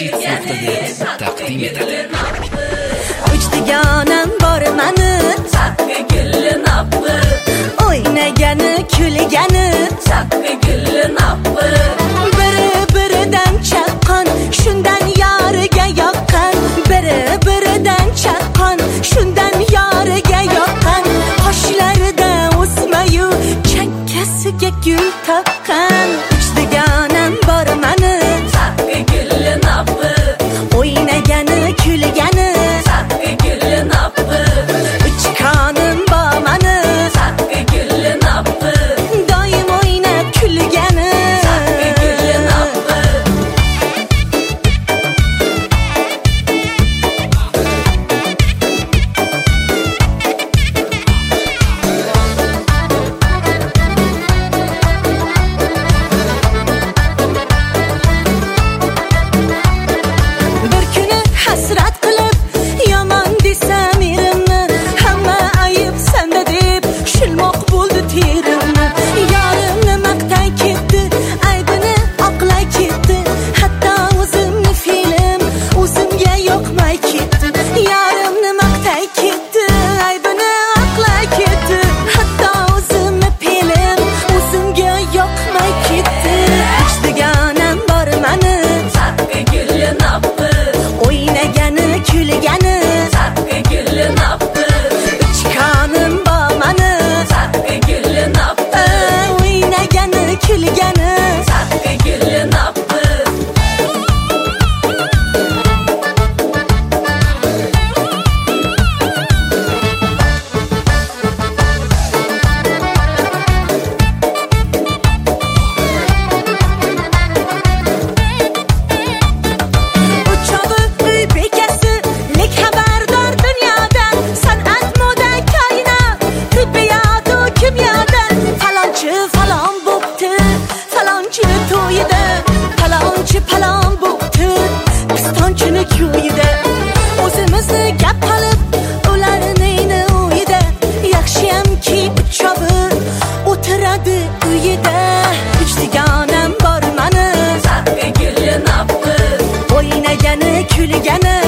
Hits.net taqdim etadi. Uchdiganim bor mani, chaqqa gulli nappi, o'ynagani kulgani, chaqqa gulli nappi, biri-biridan chaqqan, shundan yoriga yoqqan, biri-biridan chaqqan, shundan yoriga yoqqan, qoshlarida o'smayu chakkasiga gul taqqan. Uchdiganim bor mani, chaqqa gulli nappi, o'ynagani kulgani, chaqqa gulli nappi, uchqonim bor mani, chaqqa gulli nappi, doim o'ynab kulgani, chaqqa gulli nappi. bir kuni hasrat qilib yomon desam erimni, hamma ayib senda deb shilmoq bo'ldi terimni. Yorimni maqtay ketdi, aybini oqlay ketdi, hatto o'zimni fe'lim o'zimga yoqmay ketdi. Yorimni maqtay ketdi, aybini oqlay ketdi, hatto o'zimni fe'lim o'zimga yoqmay ketdi. Uchdiganim bor mani, Chaqqa gulli nappi, o'ynagani kulgani, chaqqa gulli nappi, uchqonim bor mani, chaqqa gulli nappi, o'ynagani kulgani, chaqqa gulli nappi. uchovi uy bekasi, lek xabardor dunyodan, san'at moda koinot, tibbiyot u kimyodan. Falonchi falon bo'pti, falonchini to'yida, falonchi falon bo'pti, pistonchini ko'yida. O'zimizni gap qilib, ularning uyida, yaxshiyamki uchovi o'tiradi uyida. Uchdiganim bor mani, Chaqqa gulli nappi, o'ynagani kulgani,